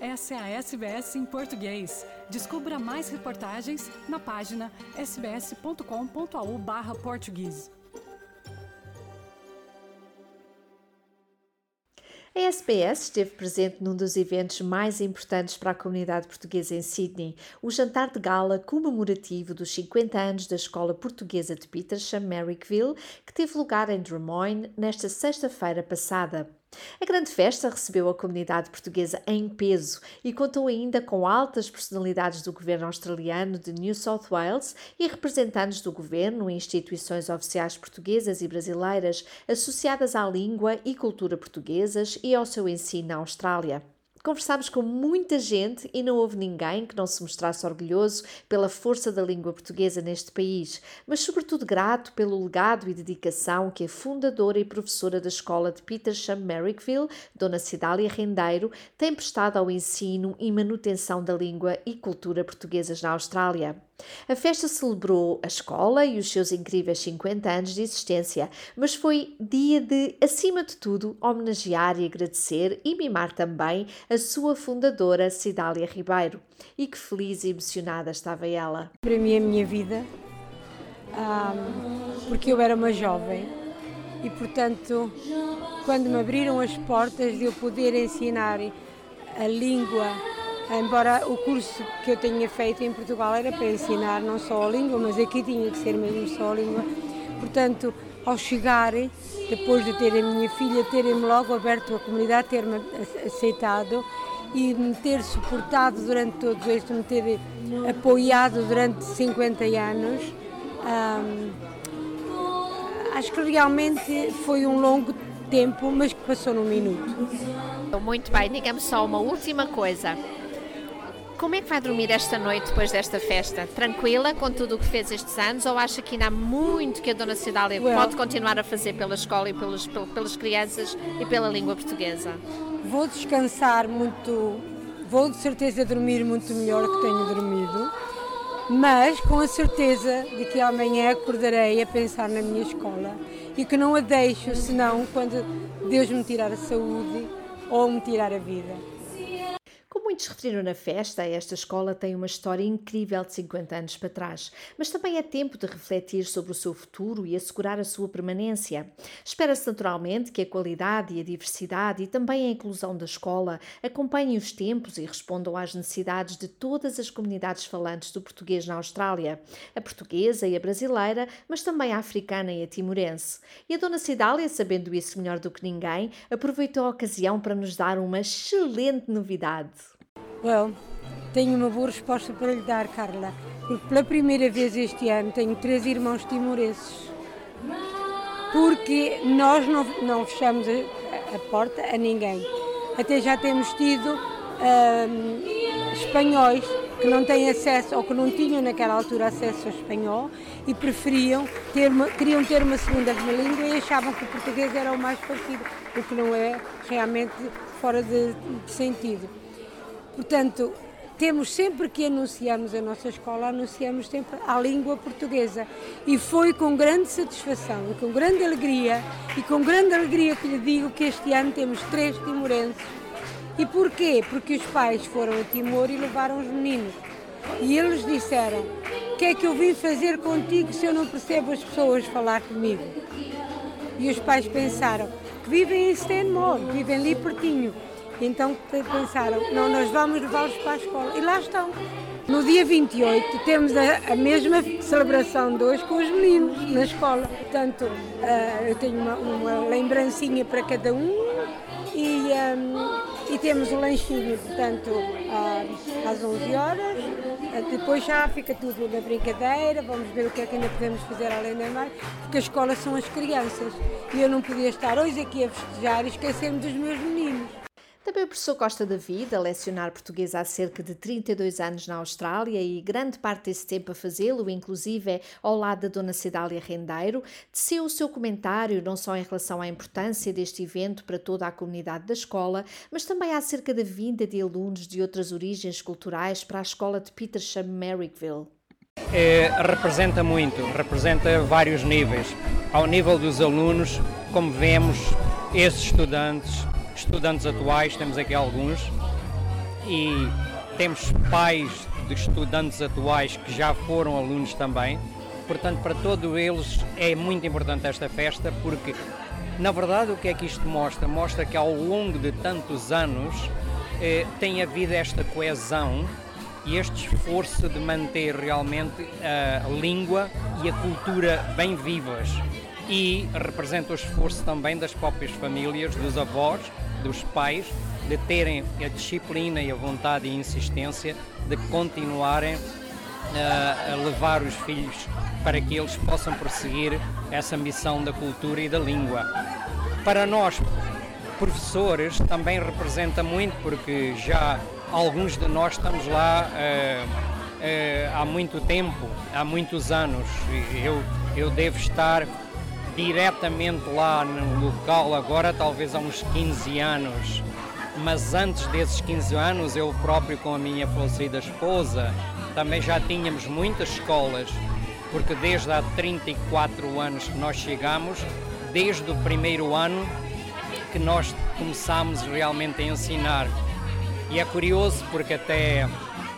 Essa é a SBS em português. Descubra mais reportagens na página sbs.com.au/português. A SBS esteve presente num dos eventos mais importantes para a comunidade portuguesa em Sydney, o jantar de gala comemorativo dos 50 anos da Escola Portuguesa de Petersham, Marrickville, que teve lugar em Drummoyne nesta sexta-feira passada. A grande festa recebeu a comunidade portuguesa em peso e contou ainda com altas personalidades do governo australiano de New South Wales e representantes do governo e instituições oficiais portuguesas e brasileiras associadas à língua e cultura portuguesas e ao seu ensino na Austrália. Conversámos com muita gente e não houve ninguém que não se mostrasse orgulhoso pela força da língua portuguesa neste país, mas sobretudo grato pelo legado e dedicação que a fundadora e professora da escola de Petersham, Marrickville, Dona Cidália Rendeiro, tem prestado ao ensino e manutenção da língua e cultura portuguesas na Austrália. A festa celebrou a escola e os seus incríveis 50 anos de existência, mas foi dia de, acima de tudo, homenagear e agradecer e mimar também a sua fundadora, Cidália Ribeiro. E que feliz e emocionada estava ela. Para mim é a minha vida, porque eu era uma jovem e, portanto, quando me abriram as portas de eu poder ensinar a língua, embora o curso que eu tinha feito em Portugal era para ensinar não só a língua, mas aqui tinha que ser mesmo só a língua. Portanto, ao chegar, depois de ter a minha filha, terem-me logo aberto a comunidade, ter-me aceitado e me ter suportado durante todo isto, me ter apoiado durante 50 anos, acho que realmente foi um longo tempo, mas que passou num minuto. Muito bem, diga-me só uma última coisa. Como é que vai dormir esta noite depois desta festa? Tranquila com tudo o que fez estes anos ou acha que ainda há muito que a Dona Cidália pode continuar a fazer pela escola e pelas crianças e pela língua portuguesa? Vou descansar muito, vou de certeza dormir muito melhor que tenho dormido, mas com a certeza de que amanhã acordarei a pensar na minha escola e que não a deixo senão quando Deus me tirar a saúde ou me tirar a vida. Como muitos referiram na festa, esta escola tem uma história incrível de 50 anos para trás, mas também é tempo de refletir sobre o seu futuro e assegurar a sua permanência. Espera-se naturalmente que a qualidade e a diversidade e também a inclusão da escola acompanhem os tempos e respondam às necessidades de todas as comunidades falantes do português na Austrália, a portuguesa e a brasileira, mas também a africana e a timorense. E a Dona Cidália, sabendo isso melhor do que ninguém, aproveitou a ocasião para nos dar uma excelente novidade. Tenho uma boa resposta para lhe dar, Carla, porque pela primeira vez este ano tenho 3 irmãos timorenses, porque nós não fechamos a porta a ninguém. Até já temos tido espanhóis que não têm acesso ou que não tinham naquela altura acesso ao espanhol e queriam ter uma segunda língua e achavam que o português era o mais parecido, o que não é realmente fora de sentido. Portanto, temos sempre que anunciamos a nossa escola, anunciamos sempre a língua portuguesa. E foi com grande satisfação, com grande alegria que lhe digo que este ano temos 3 timorenses. E porquê? Porque os pais foram a Timor e levaram os meninos. E eles disseram, o que é que eu vim fazer contigo se eu não percebo as pessoas falar comigo? E os pais pensaram, que vivem em Stanmore, vivem ali pertinho. Então pensaram, não, nós vamos levá-los para a escola. E lá estão. No dia 28 temos a mesma celebração de hoje com os meninos na escola. Portanto, eu tenho uma lembrancinha para cada um e temos um lanchinho, portanto, às 11 horas. Depois já fica tudo na brincadeira, vamos ver o que é que ainda podemos fazer além da mais, porque a escola são as crianças. E eu não podia estar hoje aqui a festejar e esquecer-me dos meus meninos. Também o professor Costa David, a lecionar português há cerca de 32 anos na Austrália e grande parte desse tempo a fazê-lo, inclusive ao lado da Dona Cidália Rendeiro, teceu o seu comentário não só em relação à importância deste evento para toda a comunidade da escola, mas também acerca da vinda de alunos de outras origens culturais para a escola de Petersham, Marrickville. Representa muito, representa vários níveis. Ao nível dos alunos, como vemos, esses estudantes atuais, temos aqui alguns, e temos pais de estudantes atuais que já foram alunos também. Portanto, para todos eles é muito importante esta festa, porque, na verdade, o que é que isto mostra? Mostra que ao longo de tantos anos tem havido esta coesão e este esforço de manter realmente a língua e a cultura bem vivas. E representa o esforço também das próprias famílias, dos avós, dos pais, de terem a disciplina e a vontade e a insistência de continuarem a levar os filhos para que eles possam prosseguir essa missão da cultura e da língua. Para nós, professores, também representa muito, porque já alguns de nós estamos lá há muito tempo, há muitos anos. Eu devo estar diretamente lá no local agora, talvez há uns 15 anos. Mas antes desses 15 anos, eu próprio com a minha falecida esposa, também já tínhamos muitas escolas, porque desde há 34 anos que nós chegamos, desde o primeiro ano que nós começámos realmente a ensinar. E é curioso porque até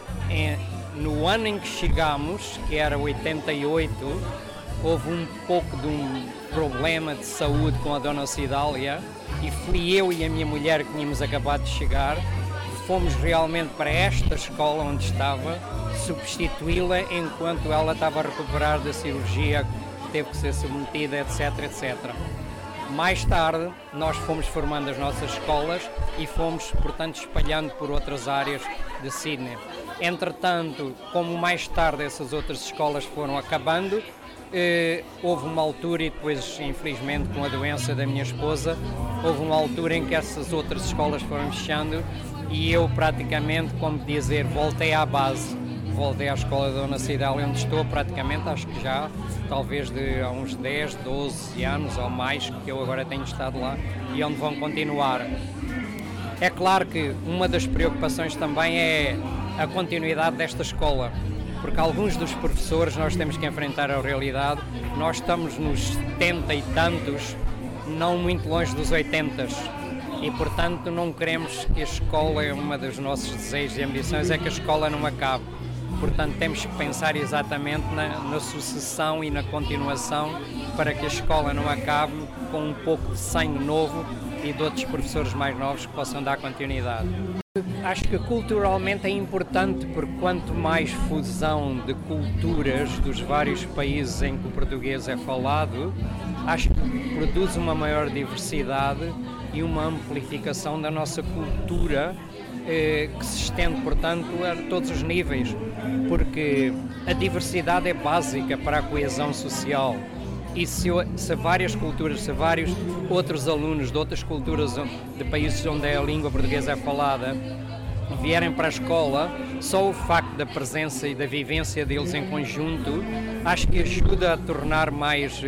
no ano em que chegámos, que era 88, houve um pouco de um problema de saúde com a Dona Cidália, e fui eu e a minha mulher que tínhamos acabado de chegar, fomos realmente para esta escola onde estava, substituí-la enquanto ela estava a recuperar da cirurgia que teve que ser submetida, etc, etc. Mais tarde, nós fomos formando as nossas escolas e fomos, portanto, espalhando por outras áreas de Sydney. Entretanto, como mais tarde essas outras escolas foram acabando, houve uma altura, e depois, infelizmente, com a doença da minha esposa, houve uma altura em que essas outras escolas foram fechando e eu praticamente, como dizer, voltei à base. Voltei à escola da Dona Cidália, onde estou praticamente, acho que já, talvez há uns 10, 12 anos ou mais, que eu agora tenho estado lá e onde vão continuar. É claro que uma das preocupações também é a continuidade desta escola, porque alguns dos professores nós temos que enfrentar a realidade. Nós estamos nos 70 e tantos, não muito longe dos 80, e portanto não queremos que a escola, uma dos nossos desejos e ambições é que a escola não acabe. Portanto, temos que pensar exatamente na sucessão e na continuação para que a escola não acabe, com um pouco de sangue novo e de outros professores mais novos que possam dar continuidade. Acho que culturalmente é importante, porque quanto mais fusão de culturas dos vários países em que o português é falado, acho que produz uma maior diversidade e uma amplificação da nossa cultura, que se estende, portanto, a todos os níveis, porque a diversidade é básica para a coesão social. E se várias culturas, se vários outros alunos de outras culturas, de países onde a língua portuguesa é falada, vierem para a escola, só o facto da presença e da vivência deles em conjunto, acho que ajuda a tornar mais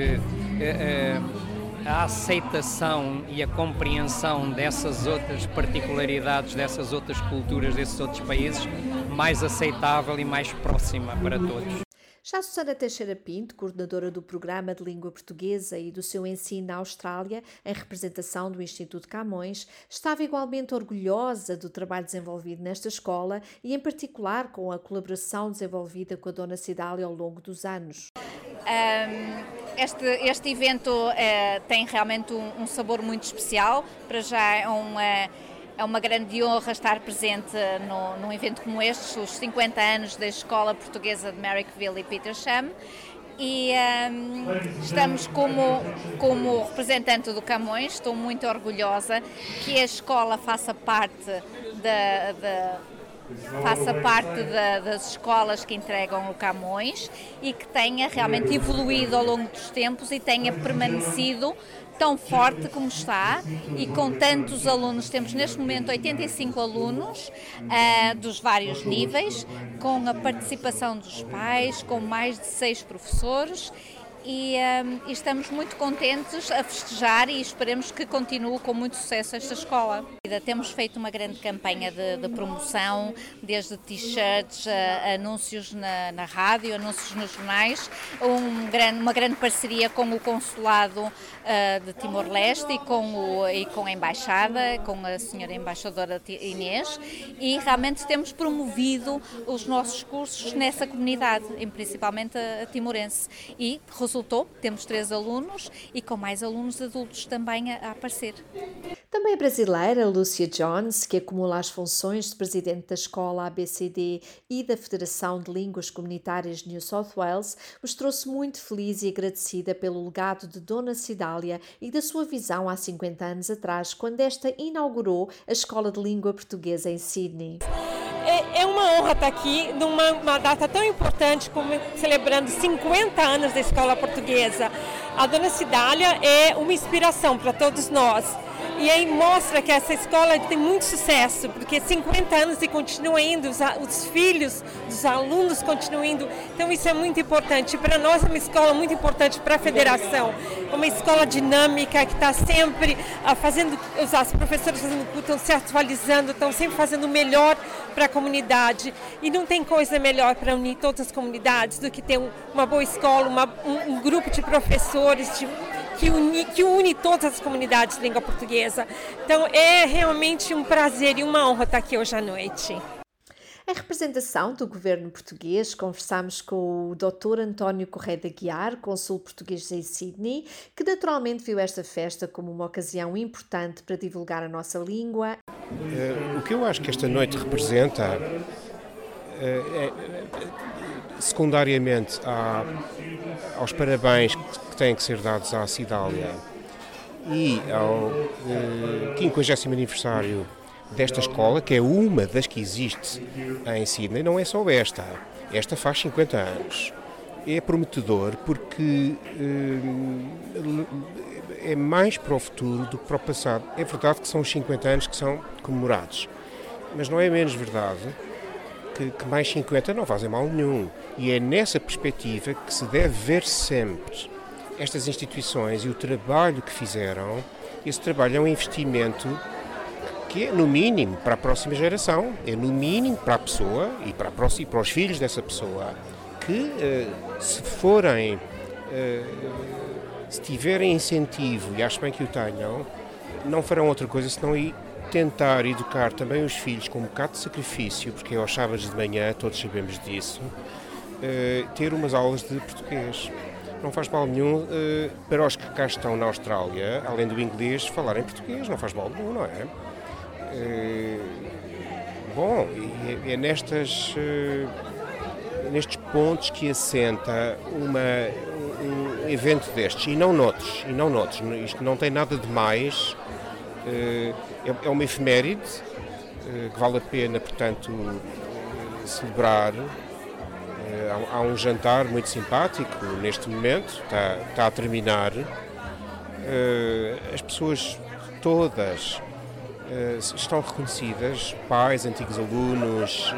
a aceitação e a compreensão dessas outras particularidades, dessas outras culturas, desses outros países, mais aceitável e mais próxima para todos. Já Susana Teixeira Pinto, coordenadora do Programa de Língua Portuguesa e do seu ensino na Austrália, em representação do Instituto Camões, estava igualmente orgulhosa do trabalho desenvolvido nesta escola e, em particular, com a colaboração desenvolvida com a Dona Cidália ao longo dos anos. Este evento tem realmente um sabor muito especial. Para já é uma grande honra estar presente num evento como este, os 50 anos da Escola Portuguesa de Marrickville e Petersham, e estamos como representante do Camões, estou muito orgulhosa que a escola faça parte das escolas que entregam o Camões e que tenha realmente evoluído ao longo dos tempos e tenha permanecido tão forte como está, e com tantos alunos. Temos neste momento 85 alunos dos vários níveis, com a participação dos pais, com mais de 6 professores, e estamos muito contentes a festejar e esperemos que continue com muito sucesso esta escola. Temos feito uma grande campanha de promoção, desde t-shirts, anúncios na rádio, anúncios nos jornais, uma grande parceria com o Consulado de Timor-Leste e com a Embaixada, com a senhora Embaixadora Inês, e realmente temos promovido os nossos cursos nessa comunidade, principalmente a timorense, e resultou, temos 3 alunos e com mais alunos adultos também a aparecer. Também a brasileira Lúcia Jones, que acumula as funções de presidente da Escola ABCD e da Federação de Línguas Comunitárias de New South Wales, mostrou-se muito feliz e agradecida pelo legado de Dona Cidália e da sua visão há 50 anos atrás, quando esta inaugurou a Escola de Língua Portuguesa em Sydney. É uma honra estar aqui numa data tão importante como celebrando 50 anos da Escola Portuguesa. A Dona Cidália é uma inspiração para todos nós. E aí mostra que essa escola tem muito sucesso, porque 50 anos e continua indo, os filhos dos alunos continuam indo. Então isso é muito importante. Para nós é uma escola muito importante para a federação. É uma escola dinâmica que está sempre fazendo, os professores estão se atualizando, estão sempre fazendo o melhor para a comunidade. E não tem coisa melhor para unir todas as comunidades do que ter uma boa escola, um grupo de professores que une todas as comunidades de língua portuguesa. Então é realmente um prazer e uma honra estar aqui hoje à noite. Em representação do governo português, conversámos com o Dr. António Correia de Aguiar, cônsul português em Sydney, que naturalmente viu esta festa como uma ocasião importante para divulgar a nossa língua. O que eu acho que esta noite representa secundariamente aos parabéns que têm que ser dados à Cidália e ao 50º aniversário desta escola, que é uma das que existe em Sydney, não é só esta faz 50 anos. É prometedor porque é mais para o futuro do que para o passado. É verdade que são os 50 anos que são comemorados, mas não é menos verdade que mais 50 não fazem mal nenhum. E é nessa perspectiva que se deve ver sempre estas instituições e o trabalho que fizeram. Esse trabalho é um investimento que é, no mínimo, para a próxima geração, é, no mínimo, para a pessoa e para os filhos dessa pessoa, que se tiverem incentivo, e acho bem que o tenham, não farão outra coisa senão tentar educar também os filhos com um bocado de sacrifício, porque é aos sábados de manhã, todos sabemos disso, ter umas aulas de português. Não faz mal nenhum para os que cá estão na Austrália, além do inglês, falarem português, não faz mal nenhum, não é? Bom, é nestes pontos que assenta um evento destes, e não noutros. Isto não tem nada de mais. É uma efeméride que vale a pena, portanto, celebrar. Há um jantar muito simpático neste momento, está a terminar. As pessoas todas estão reconhecidas, pais, antigos alunos,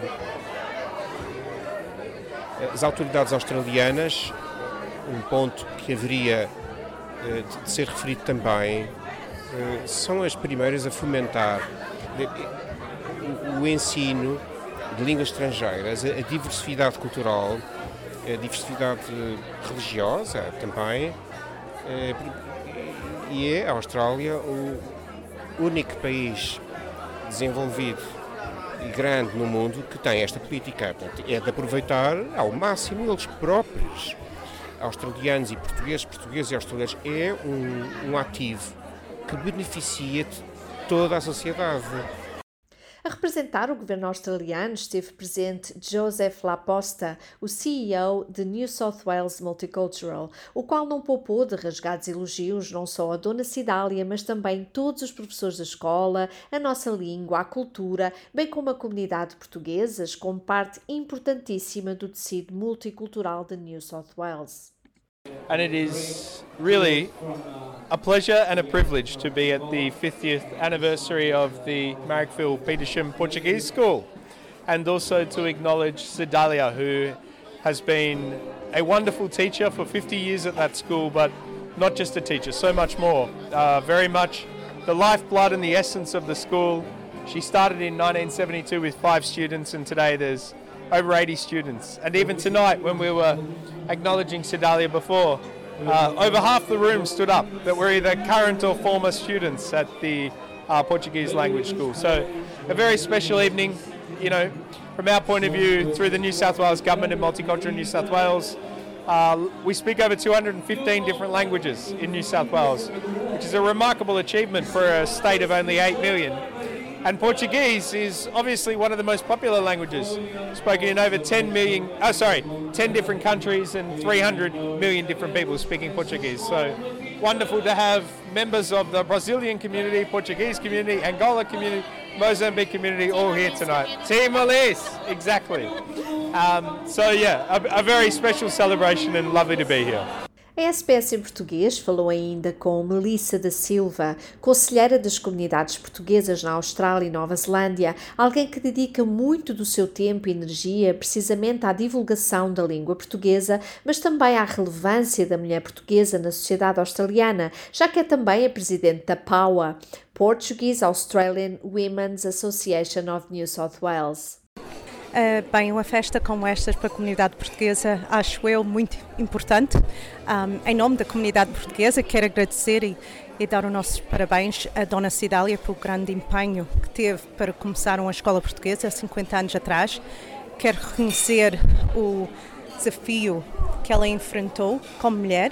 as autoridades australianas. Um ponto que haveria de ser referido também, são as primeiras a fomentar o ensino de línguas estrangeiras, a diversidade cultural, a diversidade religiosa também, e é a Austrália o único país desenvolvido e grande no mundo que tem esta política. Portanto, é de aproveitar ao máximo eles próprios, australianos e portugueses e australianos, é um ativo que beneficia de toda a sociedade. A representar o governo australiano esteve presente Joseph Laposta, o CEO de New South Wales Multicultural, o qual não poupou de rasgados elogios não só a Dona Cidália, mas também todos os professores da escola, a nossa língua, a cultura, bem como a comunidade portuguesa, como parte importantíssima do tecido multicultural de New South Wales. And it is really a pleasure and a privilege to be at the 50th anniversary of the Marrickville Petersham Portuguese School, and also to acknowledge Cidália, who has been a wonderful teacher for 50 years at that school, but not just a teacher, so much more. Very much the lifeblood and the essence of the school. She started in 1972 with 5 students, and today there's over 80 students. And even tonight, when we were acknowledging Sedalia before, over half the room stood up that were either current or former students at the Portuguese language school. So a very special evening, you know, from our point of view, through the New South Wales Government and Multicultural New South Wales. We speak over 215 different languages in New South Wales, which is a remarkable achievement for a state of only 8 million. And Portuguese is obviously one of the most popular languages, spoken in over 10 different countries and 300 million different people speaking Portuguese. So wonderful to have members of the Brazilian community, Portuguese community, Angola community, Mozambique community all here tonight. Timor-Leste, exactly. So yeah, a very special celebration and lovely to be here. A SBS em português falou ainda com Melissa da Silva, conselheira das comunidades portuguesas na Austrália e Nova Zelândia, alguém que dedica muito do seu tempo e energia precisamente à divulgação da língua portuguesa, mas também à relevância da mulher portuguesa na sociedade australiana, já que é também a presidente da PAWA, Portuguese Australian Women's Association of New South Wales. Bem, uma festa como esta para a comunidade portuguesa acho eu muito importante. Em nome da comunidade portuguesa quero agradecer e dar os nossos parabéns à Dona Sedalia pelo grande empenho que teve para começar uma escola portuguesa há 50 anos atrás. Quero reconhecer o desafio que ela enfrentou como mulher,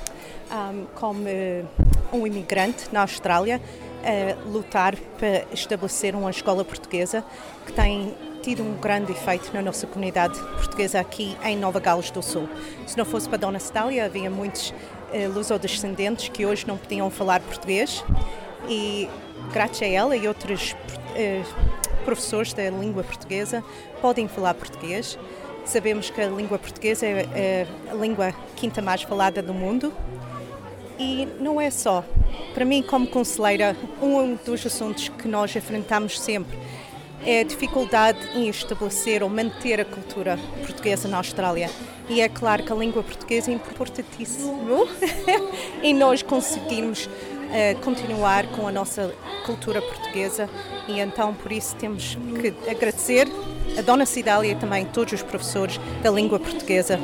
como um imigrante na Austrália, a lutar para estabelecer uma escola portuguesa que tem tido um grande efeito na nossa comunidade portuguesa aqui em Nova Gales do Sul. Se não fosse para a Dona Sedalia, havia muitos lusodescendentes que hoje não podiam falar português e, graças a ela e outros professores da língua portuguesa, podem falar português. Sabemos que a língua portuguesa é a língua quinta mais falada do mundo. E não é só. Para mim, como conselheira, um dos assuntos que nós enfrentamos sempre é a dificuldade em estabelecer ou manter a cultura portuguesa na Austrália. E é claro que a língua portuguesa é importantíssimo e nós conseguirmos continuar com a nossa cultura portuguesa. E então, por isso, temos que agradecer a Dona Sedalia e também todos os professores da língua portuguesa.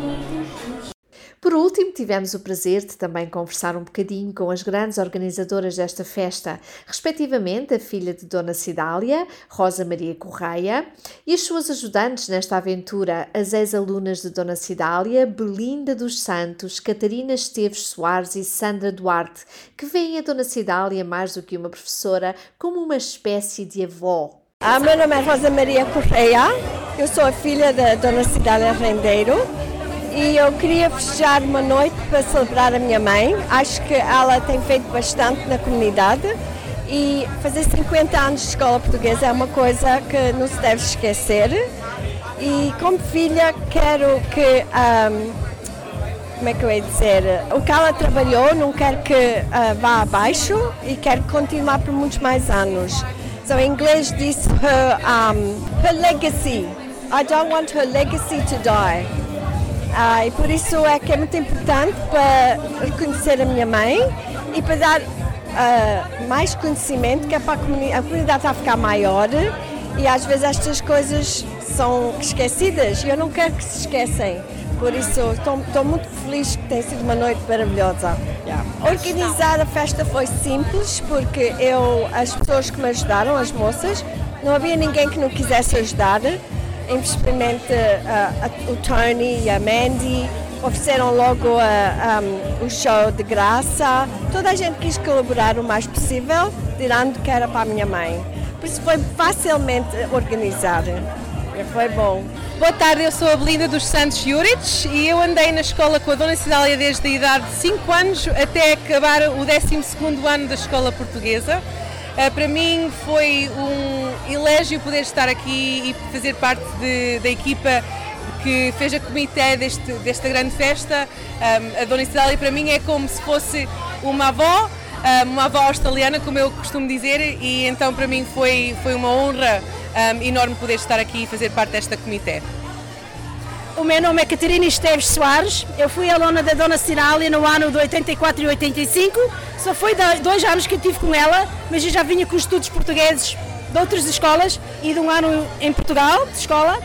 Por último, tivemos o prazer de também conversar um bocadinho com as grandes organizadoras desta festa, respectivamente a filha de Dona Sedalia, Rosa Maria Correia, e as suas ajudantes nesta aventura, as ex-alunas de Dona Sedalia, Belinda dos Santos, Catarina Esteves Soares e Sandra Duarte, que veem a Dona Sedalia mais do que uma professora, como uma espécie de avó. Meu nome é Rosa Maria Correia, eu sou a filha da Dona Sedalia Rendeiro. E eu queria festejar uma noite para celebrar a minha mãe. Acho que ela tem feito bastante na comunidade e fazer 50 anos de escola portuguesa é uma coisa que não se deve esquecer. E como filha quero que, como é que eu ia dizer, o que ela trabalhou não quero que vá abaixo e quero continuar por muitos mais anos. So em inglês diz her legacy. I don't want her legacy to die. E por isso é que é muito importante para reconhecer a minha mãe e para dar mais conhecimento, que é para a comunidade está a ficar maior e às vezes estas coisas são esquecidas e eu não quero que se esquecem. Por isso estou muito feliz que tenha sido uma noite maravilhosa. Organizar a festa foi simples porque as pessoas que me ajudaram, as moças, não havia ninguém que não quisesse ajudar. Infelizmente o Tony e a Mandy ofereceram logo o show de graça. Toda a gente quis colaborar o mais possível, tirando que era para a minha mãe. Por isso foi facilmente organizado. Foi bom. Boa tarde, eu sou a Belinda dos Santos Juric e eu andei na escola com a Dona Sedalia desde a idade de 5 anos até acabar o 12º ano da escola portuguesa. Para mim foi um elégio poder estar aqui e fazer parte da equipa que fez a comitê desta grande festa. A Dona Sedalia para mim é como se fosse uma avó australiana, como eu costumo dizer, e então para mim foi uma honra enorme poder estar aqui e fazer parte desta comitê. O meu nome é Catarina Esteves Soares, eu fui aluna da Dona Cidália no ano de 84 e 85, só foi 2 anos que eu tive com ela, mas eu já vinha com estudos portugueses de outras escolas e de um ano em Portugal, de escola.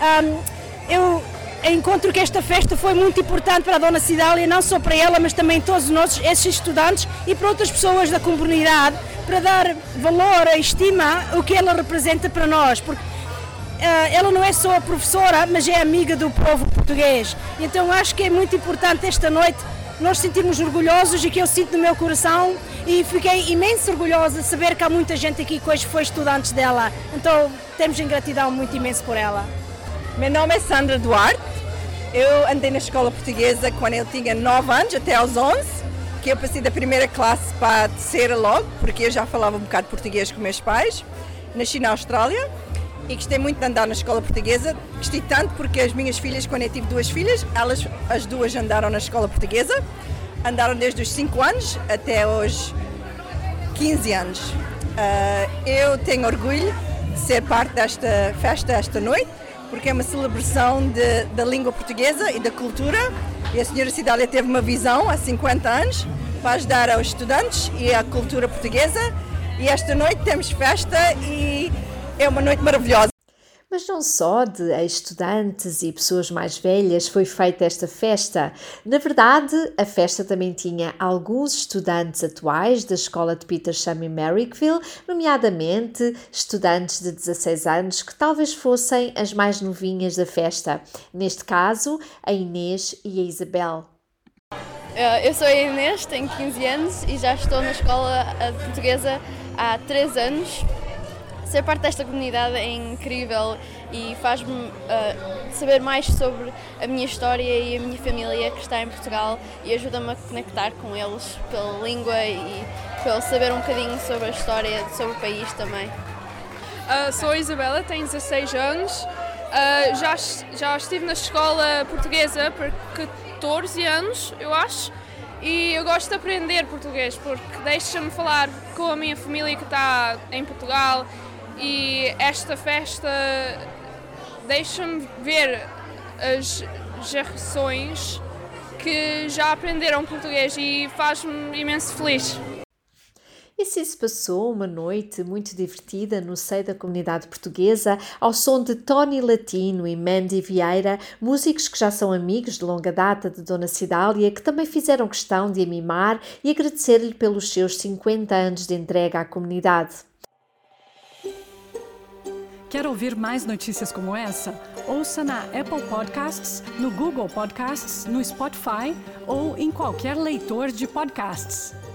Eu encontro que esta festa foi muito importante para a Dona Cidália, não só para ela, mas também todos esses estudantes e para outras pessoas da comunidade, para dar valor, estima, o que ela representa para nós, porque ela não é só a professora, mas é amiga do povo português. Então acho que é muito importante esta noite nós sentirmos orgulhosos, e que eu sinto no meu coração, e fiquei imenso orgulhosa de saber que há muita gente aqui que hoje foi estudantes dela. Então temos gratidão muito imenso por ela. Meu nome é Sandra Duarte, eu andei na escola portuguesa quando eu tinha 9 anos, até aos 11, que eu passei da primeira classe para a terceira logo, porque eu já falava um bocado português com meus pais. Nasci na Austrália e gostei muito de andar na escola portuguesa, gostei tanto porque as minhas filhas, quando eu tive 2 filhas, elas as duas andaram na escola portuguesa, andaram desde os 5 anos até os 15 anos. Eu tenho orgulho de ser parte desta festa esta noite, porque é uma celebração da língua portuguesa e da cultura, e a senhora Cidália teve uma visão há 50 anos para ajudar aos estudantes e à cultura portuguesa, e esta noite temos festa e é uma noite maravilhosa. Mas não só de estudantes e pessoas mais velhas foi feita esta festa. Na verdade, a festa também tinha alguns estudantes atuais da escola de Petersham em Marrickville, nomeadamente estudantes de 16 anos que talvez fossem as mais novinhas da festa. Neste caso, a Inês e a Isabel. Eu sou a Inês, tenho 15 anos e já estou na escola portuguesa há 3 anos. Ser parte desta comunidade é incrível e faz-me saber mais sobre a minha história e a minha família que está em Portugal, e ajuda-me a conectar com eles pela língua e pelo saber um bocadinho sobre a história, sobre o país também. Sou a Isabela, tenho 16 anos, já estive na escola portuguesa por 14 anos, eu acho, e eu gosto de aprender português porque deixa-me falar com a minha família que está em Portugal. E esta festa deixa-me ver as gerações que já aprenderam português e faz-me imenso feliz. E assim se passou uma noite muito divertida no seio da comunidade portuguesa, ao som de Tony Latino e Mandy Vieira, músicos que já são amigos de longa data de Dona Cidália, que também fizeram questão de a mimar e agradecer-lhe pelos seus 50 anos de entrega à comunidade. Quer ouvir mais notícias como essa? Ouça na Apple Podcasts, no Google Podcasts, no Spotify ou em qualquer leitor de podcasts.